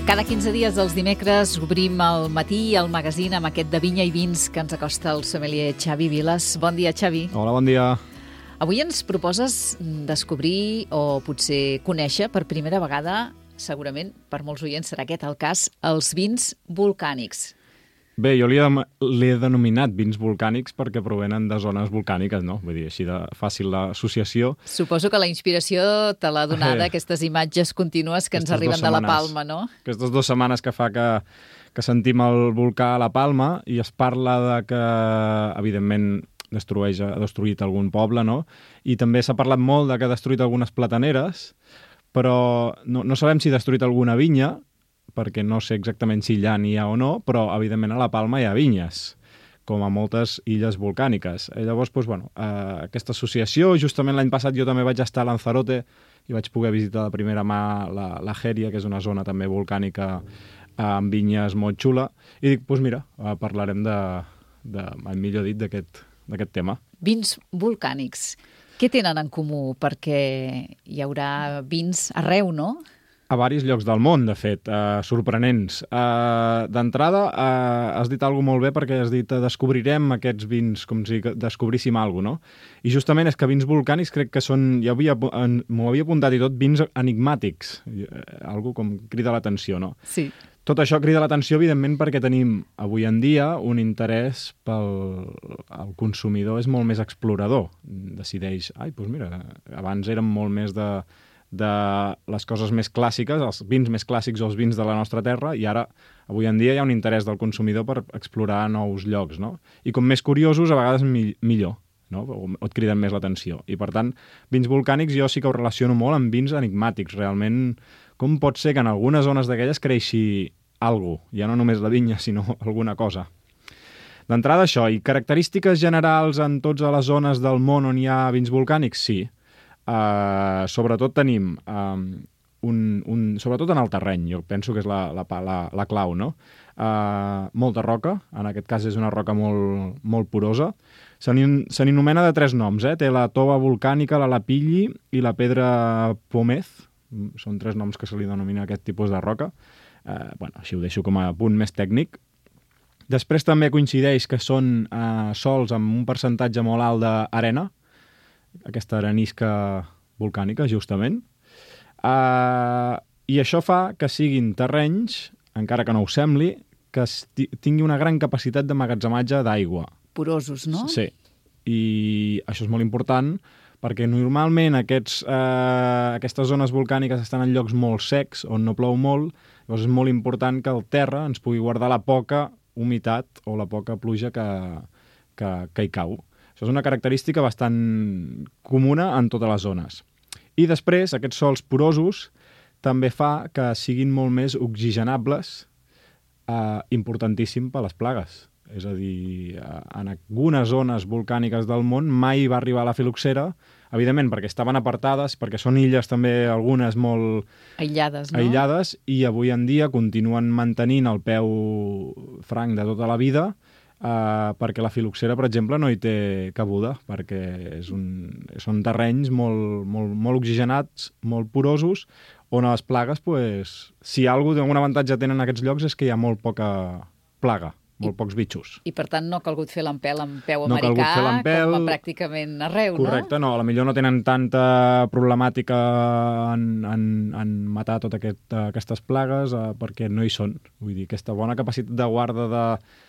Cada 15 dies, els dimecres, obrim al matí el magazín amb aquest de vinya i vins que ens acosta el sommelier Xavi Viles. Bon dia, Xavi. Hola, bon dia. Avui ens proposes descobrir o potser conèixer per primera vegada, segurament per molts oients serà aquest el cas, els vins volcànics. Bé, jo li he denominat vins volcànics perquè provenen de zones volcàniques, no? Vull dir, així de fàcil l'associació. Suposo que la inspiració te l'ha donada aquestes imatges contínues que ens arriben de la Palma, no? Aquestes 2 setmanes que fa que sentim el volcà a la Palma i es parla de que, evidentment, ha destruït algun poble, no? I també s'ha parlat molt de que ha destruït algunes plataneres, però no sabem si ha destruït alguna vinya, perquè no sé exactament si allà n'hi ha o no, però, evidentment, a la Palma hi ha vinyes, com a moltes illes volcàniques. Llavors, aquesta associació, justament l'any passat jo també vaig estar a Lanzarote i vaig poder visitar de primera mà la Jèria, que és una zona també volcànica amb vinyes molt xula, i dic, mira, parlarem millor dit, d'aquest tema. Vins volcànics. Què tenen en comú? Perquè hi haurà vins arreu, no? A diversos llocs del món, de fet, sorprenents. D'entrada, has dit alguna molt bé perquè has dit descobrirem aquests vins com si descobríssim alguna cosa, no? I justament és que vins volcànics crec que són, m'ho havia apuntat i tot, vins enigmàtics. Algo com crida l'atenció, no? Sí. Tot això crida l'atenció, evidentment, perquè tenim avui en dia un interès el consumidor és molt més explorador. Decideix, mira, abans érem molt més de les coses més clàssiques, els vins més clàssics o els vins de la nostra terra, i ara, avui en dia, hi ha un interès del consumidor per explorar nous llocs, no? I com més curiosos, a vegades millor, no? O et criden més l'atenció. I, per tant, vins volcànics jo sí que ho relaciono molt amb vins enigmàtics. Realment, com pot ser que en algunes zones d'aquelles creixi alguna cosa? Ja no només la vinya, sinó alguna cosa. D'entrada, això. I característiques generals en totes les zones del món on hi ha vins volcànics? Sí. Sobretot tenim, sobretot en el terreny, jo penso que és la clau, no? Molta roca, en aquest cas és una roca molt porosa. Se n'anomena de 3 noms, té la tova volcànica, la lapilli i la pedra pómez. Són 3 noms que se li denomina aquest tipus de roca. Així ho deixo com a punt més tècnic. Després també coincideix que són sòls amb un percentatge molt alt d'arena, aquesta arenisca volcànica, justament. I això fa que siguin terrenys, encara que no ho sembli, que tingui una gran capacitat d'emmagatzematge d'aigua. Porosos, no? Sí. I això és molt important perquè normalment aquestes zones volcàniques estan en llocs molt secs, on no plou molt, llavors és molt important que el terra ens pugui guardar la poca humitat o la poca pluja que hi cau. Això és una característica bastant comuna en totes les zones. I després, aquests sòls porosos també fa que siguin molt més oxigenables, importantíssim per les plagues. És a dir, en algunes zones volcàniques del món mai va arribar la filoxera, evidentment perquè estaven apartades, perquè són illes també algunes molt aïllades, no? Aïllades, i avui en dia continuen mantenint el peu franc de tota la vida, perquè la filoxera, per exemple, no hi té cabuda, perquè són terrenys molt oxigenats, molt porosos, on les plagues, si algun avantatge tenen aquests llocs és que hi ha molt poca plaga, molt pocs bitxos. I, per tant, no ha calgut fer l'empelt amb peu americà com a pràcticament arreu, no? Correcte, no. Potser no tenen tanta problemàtica en matar totes aquestes plagues perquè no hi són. Vull dir, aquesta bona capacitat de guarda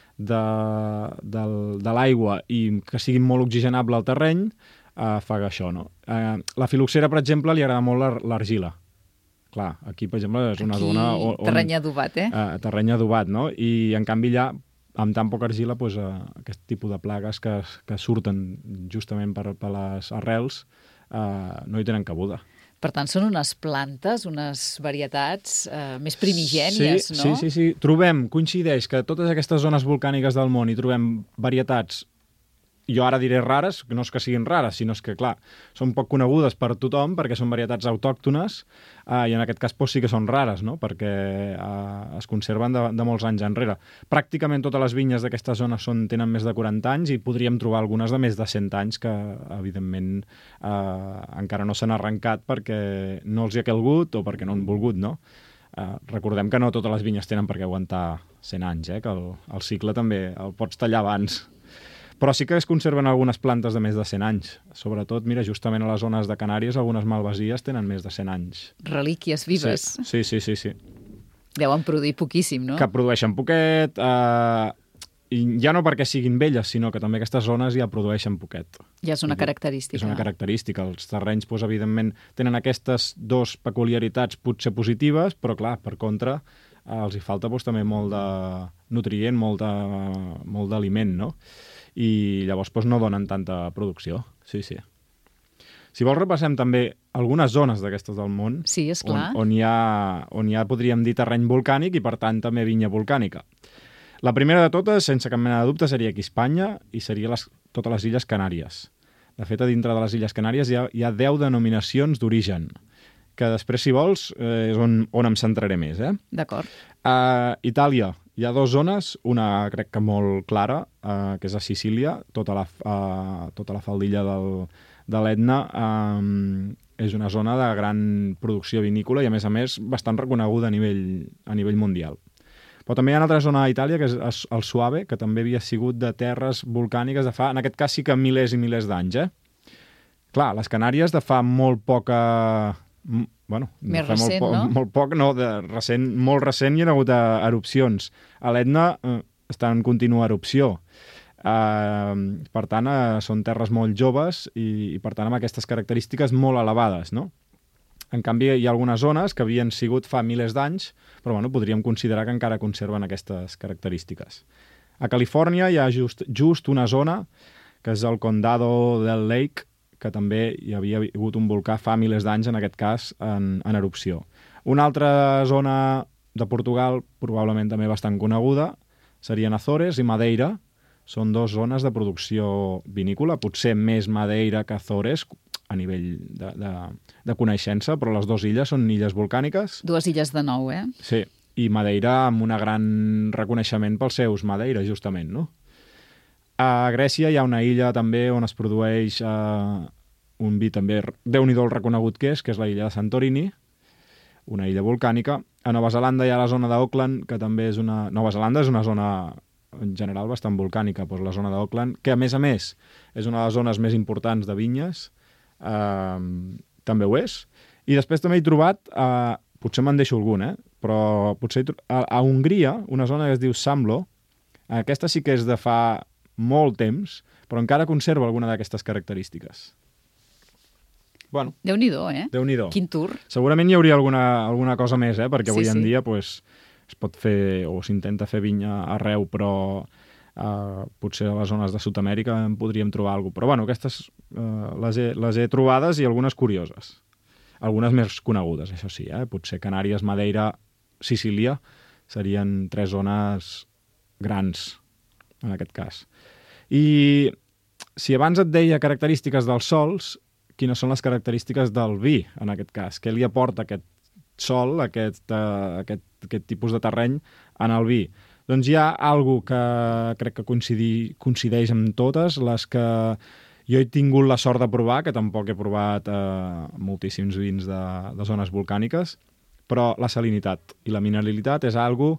de l'aigua i que sigui molt oxigenable el terreny fa això, no? La filoxera, per exemple, li agrada molt l'argila. Clar, aquí, per exemple, és una zona on... Terreny adobat, terreny adobat, no? I, en canvi, allà, amb tan poca argila, aquest tipus de plagues que surten justament per les arrels no hi tenen cabuda. Per tant, són unes plantes, unes varietats més primigènies, no? Sí. Coincideix que totes aquestes zones volcàniques del món hi trobem varietats, jo ara diré rares, que no és que siguin rares, sinó que, clar, són poc conegudes per tothom perquè són varietats autòctones i en aquest cas sí que són rares, no? Perquè es conserven de molts anys enrere. Pràcticament totes les vinyes d'aquestes zones tenen més de 40 anys i podríem trobar algunes de més de 100 anys que, evidentment, encara no s'han arrencat perquè no els hi ha calgut o perquè no han volgut, no? Recordem que no totes les vinyes tenen per què aguantar 100 anys, que el cicle també el pots tallar abans. Però sí que es conserven algunes plantes de més de 100 anys. Sobretot, mira, justament a les zones de Canàries, algunes malvasies tenen més de 100 anys. Relíquies vives. Sí. Deuen produir poquíssim, no? Que produeixen poquet, i ja no perquè siguin velles, sinó que també aquestes zones ja produeixen poquet. Ja és una característica. És una característica. Els terrenys, doncs, evidentment, tenen aquestes dues peculiaritats potser positives, però, clar, per contra, els hi falta doncs, també molt de nutrient, molt d'aliment, no? I llavors doncs, no donen tanta producció. Sí. Si vols, repassem també algunes zones d'aquestes del món. Sí, esclar. On hi ha, podríem dir, terreny volcànic i, per tant, també vinya volcànica. La primera de totes, sense cap mena de dubte, seria aquí a Espanya i seria totes les Illes Canàries. De fet, a dintre de les Illes Canàries hi ha 10 denominacions d'origen, que després, si vols, és on em centraré més. D'acord. A Itàlia hi ha 2 zones, una crec que molt clara, que és a Sicília, tota la faldilla de l'Etna, és una zona de gran producció vinícola i, a més, bastant reconeguda a nivell mundial. Però també hi ha una altra zona d'Itàlia, que és el Suave, que també havia sigut de terres volcàniques de fa, en aquest cas sí que milers i milers d'anys. Clar, les Canàries de fa molt poca... Més recent, no? Molt poc, no, molt recent hi ha hagut erupcions. A l'Etna està en contínua erupció. Per tant, són terres molt joves i, per tant, amb aquestes característiques molt elevades, no? En canvi, hi ha algunes zones que havien sigut fa milers d'anys, però podríem considerar que encara conserven aquestes característiques. A Califòrnia hi ha just una zona, que és el Condado del Lake, que també hi havia hagut un volcà fa milers d'anys, en aquest cas, en erupció. Una altra zona de Portugal, probablement també bastant coneguda, serien Azores i Madeira. Són 2 zones de producció vinícola, potser més Madeira que Azores, a nivell de coneixença, però les 2 illes són illes volcàniques. 2 illes de nou, Sí, i Madeira amb un gran reconeixement pels seus Madeira, justament, no? A Grècia hi ha una illa també on es produeix un vi també, déu-n'hi-do el reconegut que és la illa de Santorini, una illa volcànica. A Nova Zelanda hi ha la zona d'Auckland, que també és una... Nova Zelanda és una zona en general bastant volcànica, doncs la zona d'Auckland, que a més, és una de les zones més importants de vinyes, també ho és. I després també he trobat, potser me'n deixo algun, però potser a Hongria, una zona que es diu Samlo, aquesta sí que és de fa molt temps, però encara conserva alguna d'aquestes característiques. Bueno, Déu-n'hi-do, Déu-n'hi-do. Quin tour. Segurament hi hauria alguna cosa més, perquè avui en dia es pot fer, o s'intenta fer vinya arreu, però potser a les zones de Sud-amèrica en podríem trobar alguna cosa. Però bueno, aquestes les he trobades i algunes curioses. Algunes més conegudes, això sí. Potser Canàries, Madeira, Sicília serien 3 zones grans, en aquest cas. I si abans et deia característiques dels sòls, quines són les característiques del vi, en aquest cas? Què li aporta aquest sòl, aquest tipus de terreny en el vi? Doncs hi ha alguna que crec que coincideix amb totes les que jo he tingut la sort de provar, que tampoc he provat moltíssims vins de zones volcàniques, però la salinitat i la mineralitat és algo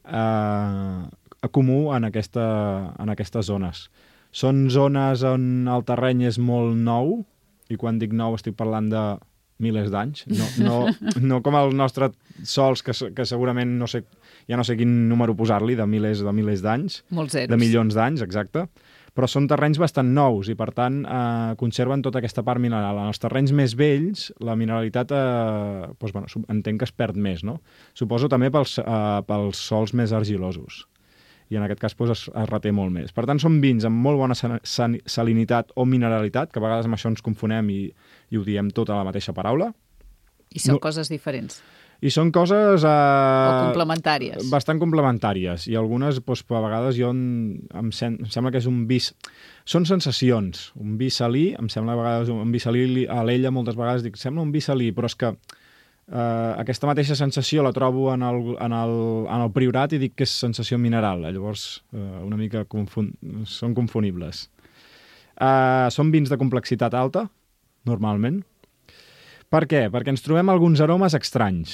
comú en aquestes zones. Són zones on el terreny és molt nou, i quan dic nou estic parlant de milers d'anys, no com els nostres sols, que segurament ja no sé quin número posar-li, de milers d'anys. Molts zeros. De milions d'anys, exacte. Però són terrenys bastant nous i, per tant, conserven tota aquesta part mineral. En els terrenys més vells, la mineralitat entenc que es perd més, no? Suposo també pels sòls més argilosos. I en aquest cas es reté molt més. Per tant, són vins amb molt bona salinitat o mineralitat, que a vegades amb això ens confonem i ho diem tot a la mateixa paraula. I són coses diferents. I són coses... o complementàries. Bastant complementàries. I algunes, a vegades, em sembla que és un vi... Són sensacions. Un vi salí, em sembla a vegades un vi salí a l'ella, moltes vegades dic, sembla un vi salí, però és que aquesta mateixa sensació la trobo en el Priorat i dic que és sensació mineral. Llavors, una mica són confonibles. Són vins de complexitat alta, normalment. Per què? Perquè ens trobem alguns aromes estranys.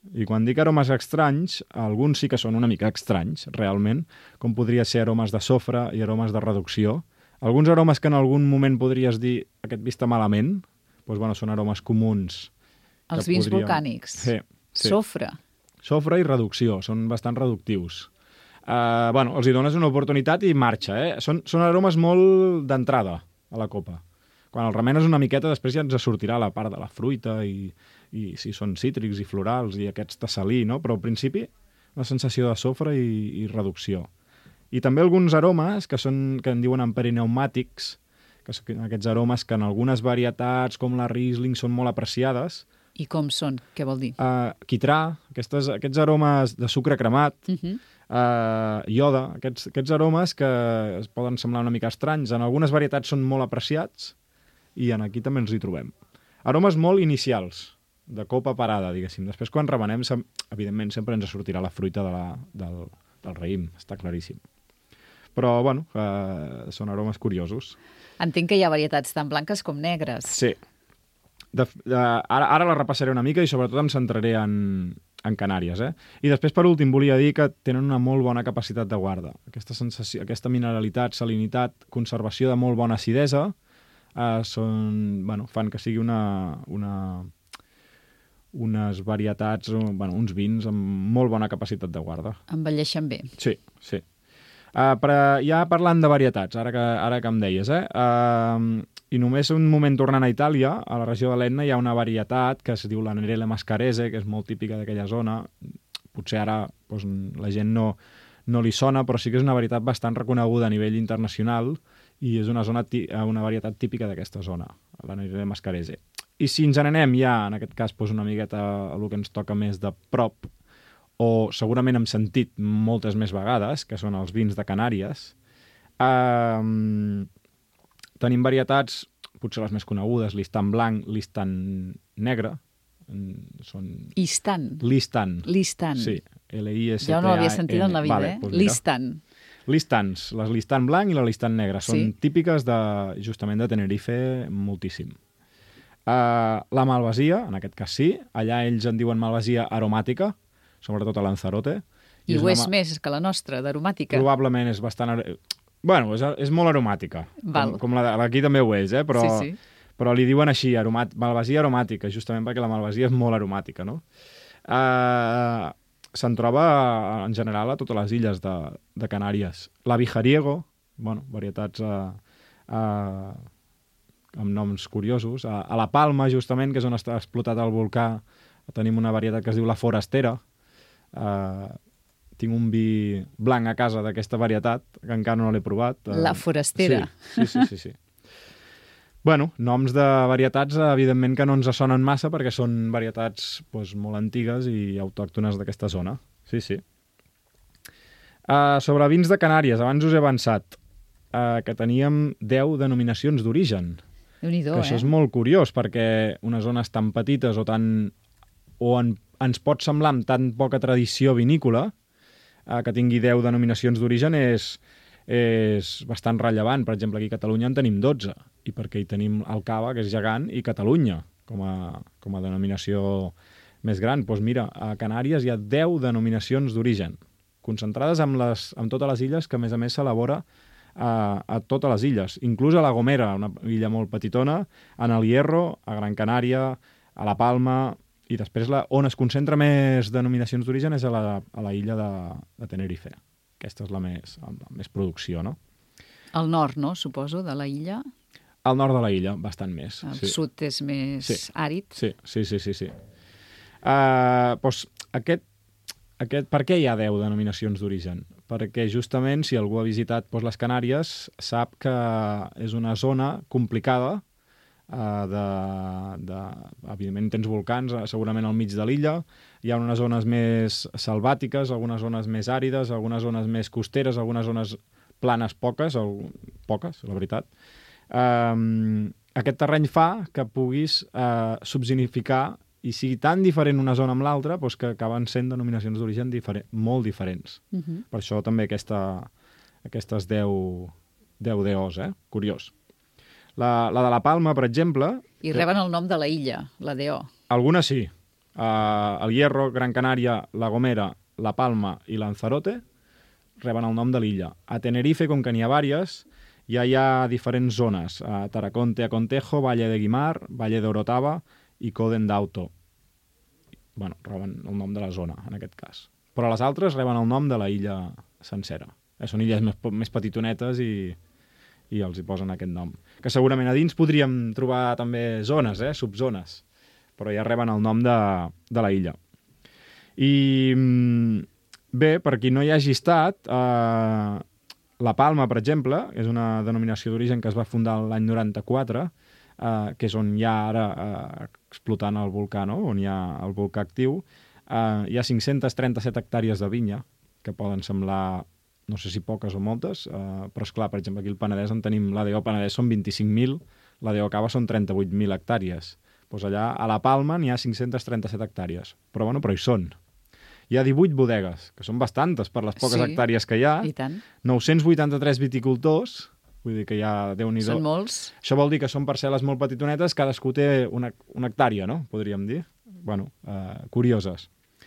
I quan dic aromes estranys, alguns sí que són una mica estranys, realment, com podria ser aromes de sofre i aromes de reducció. Alguns aromes que en algun moment podries dir aquest vista malament, doncs, bueno, són aromes comuns. Els vins volcànics. Sí, sí. Sofre. Sofre i reducció, són bastant reductius. Bueno, els hi dones una oportunitat i marxa, eh? Són aromes molt d'entrada a la copa. Quan el remenes una miqueta, després ja ens sortirà la part de la fruita i si són cítrics i florals i aquests tassalí, no? Però al principi una sensació de sofre i reducció. I també alguns aromes que en diuen emperineumàtics, que són aquests aromes que en algunes varietats, com la Riesling, són molt apreciades. I com són? Què vol dir? Quitrà, aquests aromes de sucre cremat, ioda, aquests aromes que es poden semblar una mica estranys. En algunes varietats són molt apreciats i aquí també ens hi trobem. Aromes molt inicials, de copa parada, diguéssim. Després, quan remenem, evidentment, sempre ens sortirà la fruita del raïm, està claríssim. Però, bueno, són aromes curiosos. Entenc que hi ha varietats tan blanques com negres. Sí. Ara la repassaré una mica i sobretot em centraré en Canàries. I després, per últim, volia dir que tenen una molt bona capacitat de guarda. Aquesta sensació, aquesta mineralitat, salinitat, conservació de molt bona acidesa, fan que sigui unes varietats, uns vins amb molt bona capacitat de guarda. Envelleixen bé. Sí, sí. Ja parlant de varietats, ara que em deies, i només un moment tornant a Itàlia, a la regió de l'Etna, hi ha una varietat que es diu la Nerele Mascarese, que és molt típica d'aquella zona. Potser ara la gent no li sona, però sí que és una varietat bastant reconeguda a nivell internacional i és una varietat típica d'aquesta zona, la Nerele Mascarese. I si ens n'anem ja, en aquest cas, una miqueta a el que ens toca més de prop, o segurament hem sentit moltes més vegades, que són els vins de Canàries, tenim varietats, potser les més conegudes, l'Istan blanc, l'Istan negre. Istan. L'Istan. L'Istan. Sí, L-I-S-T-A-N. Ja no l'havia sentit en la vida, L'Istan. L'Istans, l'Istan blanc i l'Istan negre. Són típiques justament de Tenerife moltíssim. La malvasia, en aquest cas sí, allà ells en diuen malvasia aromàtica, sobretot a Lanzarote. I ho és més que la nostra, d'aromàtica. Probablement és bastant... Bueno, és molt aromàtica. Com aquí també ho és, però, sí. Però li diuen així, malvasia aromàtica, justament perquè la malvasia és molt aromàtica, no? Se'n troba, en general, a totes les illes de Canàries. La Vijariego, varietats amb noms curiosos. A la Palma, justament, que és on està explotat el volcà, tenim una varietat que es diu la Forastera. Tinc un vi blanc a casa d'aquesta varietat, que encara no l'he provat. La Forastera. Sí. Bueno, noms de varietats, evidentment que no ens sonen massa perquè són varietats molt antigues i autòctones d'aquesta zona. Sí. Sobre vins de Canàries, abans us he avançat que teníem 10 denominacions d'origen. Déu-n'hi-do, Això és molt curiós, perquè unes zones tan petites ens pot semblar amb tan poca tradició vinícola, que tingui 10 denominacions d'origen és bastant rellevant. Per exemple, aquí a Catalunya en tenim 12, i perquè hi tenim el Cava, que és gegant, i Catalunya, com a denominació més gran. Doncs mira, a Canàries hi ha 10 denominacions d'origen, concentrades en totes les illes, que a més s'elabora a totes les illes, inclús a La Gomera, una illa molt petitona, en el Hierro, a Gran Canària, a La Palma, i després on es concentra més denominacions d'origen és a la illa de Tenerife. Aquesta és la més producció, no? Al nord, no?, suposo, de la illa. Al nord de la illa, bastant més. Al sud és més àrid. Sí. Per què hi ha 10 denominacions d'origen? Perquè justament, si algú ha visitat les Canàries, sap que és una zona complicada. Evidentment tens volcans segurament al mig de l'illa, hi ha unes zones més selvàtiques, algunes zones més àrides, algunes zones més costeres, algunes zones planes poques, la veritat. Aquest terreny fa que puguis subsignificar i sigui tan diferent una zona amb l'altra que acaben sent denominacions d'origen molt diferents. Per això també aquestes 10 DOs, curiós. La de la Palma, per exemple... I reben el nom de la illa, la DO. Algunes sí. El Hierro, Gran Canària, La Gomera, La Palma i Lanzarote reben el nom de l'illa. A Tenerife, com que n'hi ha vàries, ja hi ha diferents zones. A Taraconte, Acontejo, Valle de Guimar, Valle de Orotava i Coden d'Auto. Bueno, reben el nom de la zona, en aquest cas. Però les altres reben el nom de la illa sencera. Són illes més petitonetes i els hi posen aquest nom. Que segurament a dins podríem trobar també zones, subzones, però ja reben el nom de la illa. I bé, per qui no hi hagi estat, La Palma, per exemple, és una denominació d'origen que es va fundar l'any 94, que és on hi ha ara explotant el volcà, no? On hi ha el volcà actiu. Hi ha 537 hectàrees de vinya, que poden semblar, no sé si poques o moltes, però esclar, per exemple, aquí al Penedès en tenim, l'ADO Penedès són 25.000, l'ADO Cava són 38.000 hectàrees. Doncs allà, a La Palma, n'hi ha 537 hectàrees. Però bueno, però hi són. Hi ha 18 bodegues, que són bastantes per les poques hectàrees que hi ha. I tant. 983 viticultors, vull dir que hi ha Déu-n'hi-do. Són molts. Això vol dir que són parcel·les molt petitonetes, cadascú té una hectàrea, no? Podríem dir. Bueno, curioses.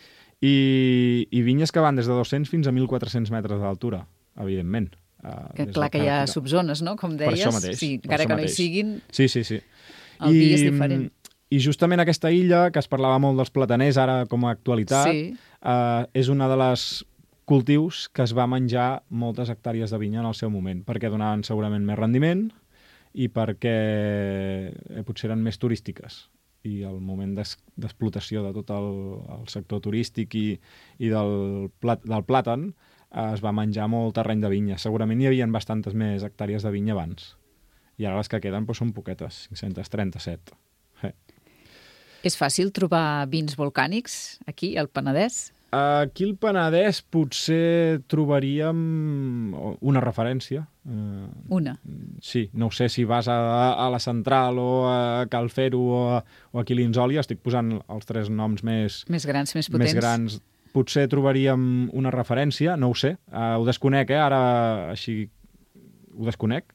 I vinyes que van des de 200 fins a 1.400 metres d'altura, evidentment. Clar que hi ha subzones, no? Com deies. Per això mateix. Sí, encara que no hi siguin, sí. el vi és diferent. I justament aquesta illa, que es parlava molt dels plataners ara com a actualitat, és una de les cultius que es va menjar moltes hectàrees de vinya en el seu moment, perquè donaven segurament més rendiment i perquè potser eren més turístiques. I el moment d'explotació de tot el sector turístic i del plàtan es va menjar molt terreny de vinya. Segurament hi havia bastantes més hectàrees de vinya abans. I ara les que queden són poquetes, 537. És fàcil trobar vins volcànics aquí, al Penedès? Aquí al Penedès potser trobaríem una referència. Una? Sí, no sé si vas a la Central o a Cal Fero o aquí a l'Insòlia, estic posant els tres noms més grans, més potents. Més grans. Potser trobaríem una referència, no ho sé. Ho desconec, ara així ho desconec,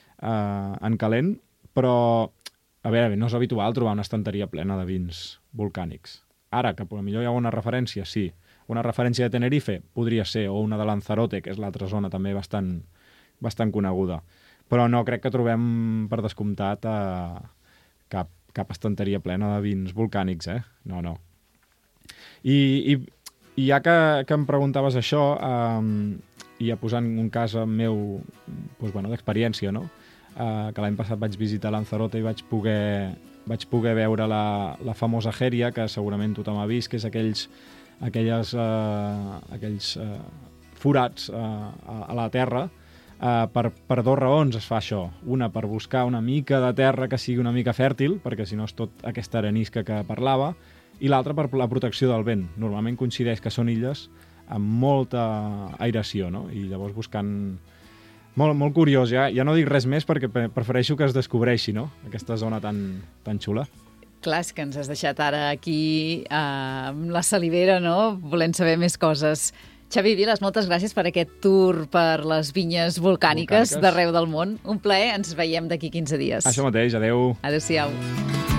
en calent, però a veure, no és habitual trobar una estanteria plena de vins volcànics. Ara, que potser hi ha una referència, sí. Una referència de Tenerife podria ser, o una de Lanzarote, que és l'altra zona també bastant coneguda. Però no crec que trobem, per descomptat, cap estanteria plena de vins volcànics, No. I ja que em preguntaves això, i ja posant un cas meu d'experiència, no? Que l'any passat vaig visitar Lanzarote i vaig poder veure la famosa Jeria, que segurament tothom ha vist, que és aquells forats a la terra. Per dues raons es fa això. Una, per buscar una mica de terra que sigui una mica fèrtil, perquè si no és tot aquesta arenisca que parlava, i l'altra per la protecció del vent. Normalment coincideix que són illes amb molta aeració, no? I llavors buscant... Molt curiós, ja no dic res més perquè prefereixo que es descobreixi, no?, aquesta zona tan xula. Clar, és que ens has deixat ara aquí amb la salivera, no?, volent saber més coses. Xavi Viles, moltes gràcies per aquest tour per les vinyes volcàniques d'arreu del món. Un plaer, ens veiem d'aquí 15 dies. Això mateix, adeu. Adéu-siau.